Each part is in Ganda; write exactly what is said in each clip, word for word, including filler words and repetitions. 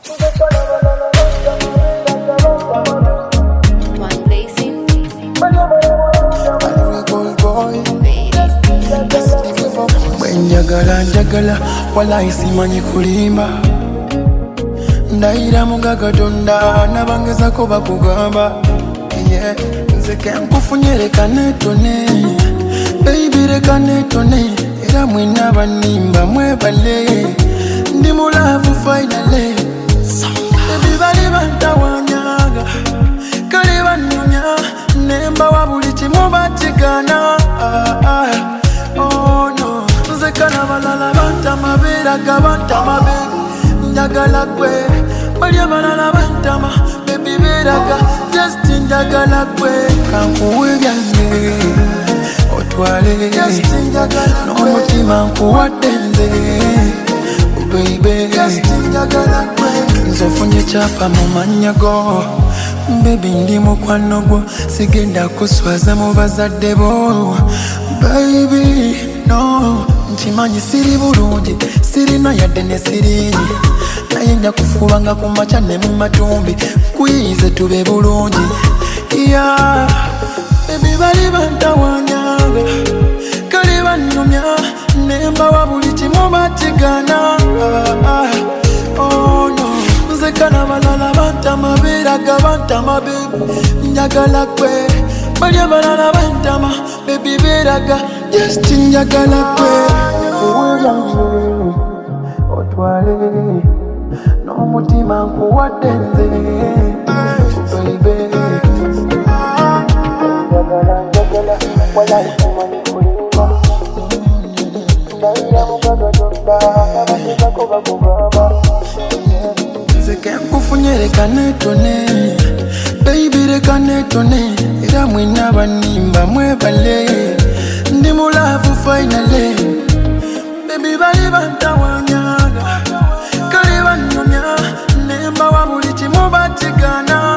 Njagala njagala wala isimanyi kulimba ndaira mugaga tonda nabangeza ko bakugamba yeah nze kenkufunye reka netone baby reka netone era mwena banimba mwebale ndi mulavu finally baby bali bantawanyaga kale banyonya nemba wabuli kimu batigana oh no kana balala banta mabera gabanta mabe njagala kwe bali balala banta ma baby beraga just njagala kwe kankuwe byange otwale just njagala no mutima nkuwadenze baby just njagala kwe nzofunye chapa mu manyago baby ndi mukwano gwo sigenda kuswaza mu bazadde bo baby no Chimanyi siri bulungi sirina yadde ne sirinyi naye nja kufubanga ku macha ne mu matumbi kuyize tube bulungi yeah baby bali bantawanyaga kale banyumya nemba wabuli kimu batigana oh no nze kana balala bantamabera gabantama baby njagala kwe bali balala bantama baby beraga just njagala kwe otwale no mutima nkuwadenze baby njagala njagala wala isimanyi kulimba ndaira mugaga tonda nabangeza ko bakugamba nze kenkufunye reka netone baby reka netone era mwena banimba mwebale ndi mulavu finally baby bali bantawanyaga kale banyonya nemba wabuli kimu batigana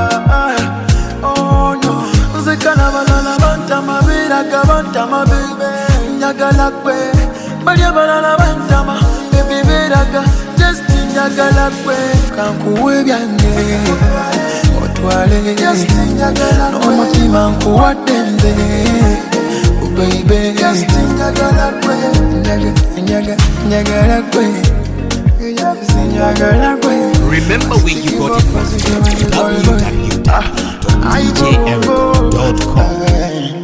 oh no nze kana balala bantama beraga bantama baby njagala kwe bali balala bantama baby beraga just njagala kwe kankuwe byange otwale just njagala no mutima nkuwadenze baby just njagala kwe nyaga nyagala kwe nyagala kwe. Remember where you got it from. w w w dot d j eric dot com